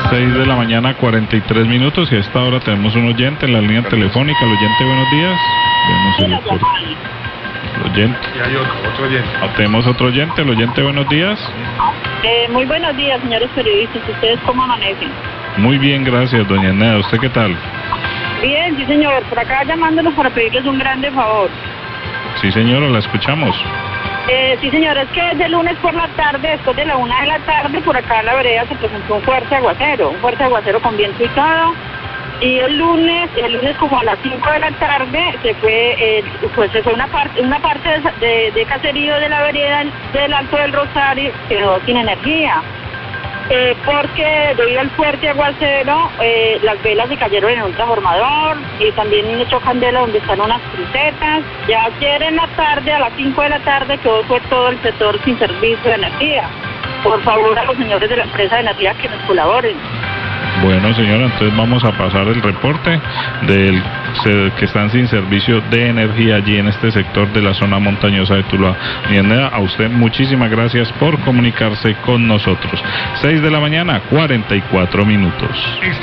6 de la mañana, 43 minutos, y a esta hora tenemos un oyente en la línea telefónica. El oyente, buenos días. Vemos el oyente. Y hay otro oyente. Tenemos otro oyente. El oyente, buenos días. Muy buenos días, señores periodistas. ¿Ustedes cómo amanecen? Muy bien, gracias, doña Eneda. ¿Usted qué tal? Bien, sí, señor. Por acá llamándolos para pedirles un grande favor. Sí, señora, la escuchamos. Sí, señor, es que desde lunes por la tarde, después de la 1 de la tarde, por acá en la vereda se presentó un fuerte aguacero con viento y todo. Y el lunes como a las 5 de la tarde se fue una parte de caserío de la vereda del Alto del Rosario, quedó sin energía. Porque debido al fuerte aguacero, las velas se cayeron en un transformador y también echó candela donde están unas crucetas. Ya ayer en la tarde, a las 5 de la tarde, fue todo el sector sin servicio de energía. Por favor, a los señores de la empresa de energía que nos colaboren. Bueno, señora, entonces vamos a pasar el reporte que están sin servicio de energía allí en este sector de la zona montañosa de Tuluá. A usted muchísimas gracias por comunicarse con nosotros. 6 de la mañana, 44 minutos.